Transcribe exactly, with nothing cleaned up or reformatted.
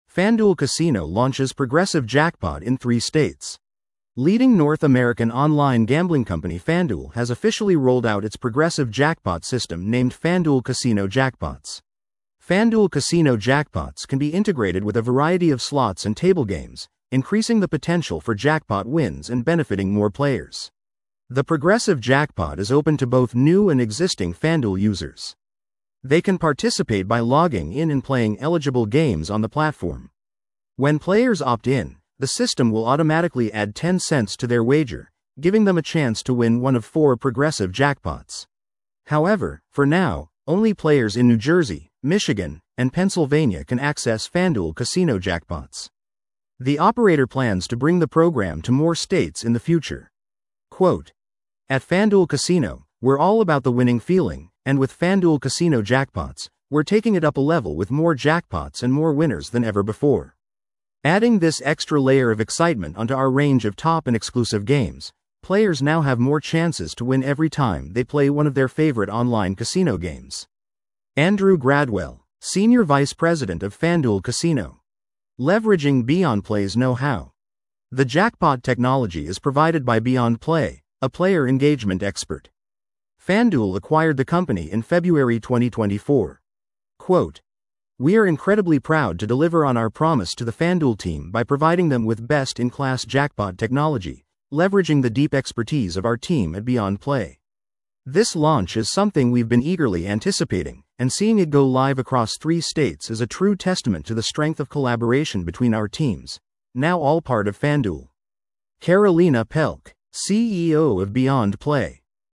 FanDuel Casino launches progressive jackpot in three states. Leading North American online gambling company FanDuel has officially rolled out its progressive jackpot system named FanDuel Casino Jackpots. FanDuel Casino Jackpots can be integrated with a variety of slots and table games, increasing the potential for jackpot wins and benefiting more players. The progressive jackpot is open to both new and existing FanDuel users. They can participate by logging in and playing eligible games on the platform. When players opt in, the system will automatically add ten cents to their wager, giving them a chance to win one of four progressive jackpots. However, for now, only players in New Jersey, Michigan, and Pennsylvania can access FanDuel Casino Jackpots. The operator plans to bring the program to more states in the future. Quote, "At FanDuel Casino, we're all about the winning feeling, and with FanDuel Casino Jackpots, we're taking it up a level with more jackpots and more winners than ever before. Adding this extra layer of excitement onto our range of top and exclusive games, players now have more chances to win every time they play one of their favorite online casino games." Andrew Gradwell, Senior Vice President of FanDuel Casino. Leveraging BeyondPlay's know-how. The jackpot technology is provided by BeyondPlay, a player engagement expert. FanDuel acquired the company in February twenty twenty-four. Quote, "We are incredibly proud to deliver on our promise to the FanDuel team by providing them with best-in-class jackpot technology, leveraging the deep expertise of our team at BeyondPlay. This launch is something we've been eagerly anticipating, and seeing it go live across three states is a true testament to the strength of collaboration between our teams, now all part of FanDuel." Carolina Pelk, C E O of BeyondPlay.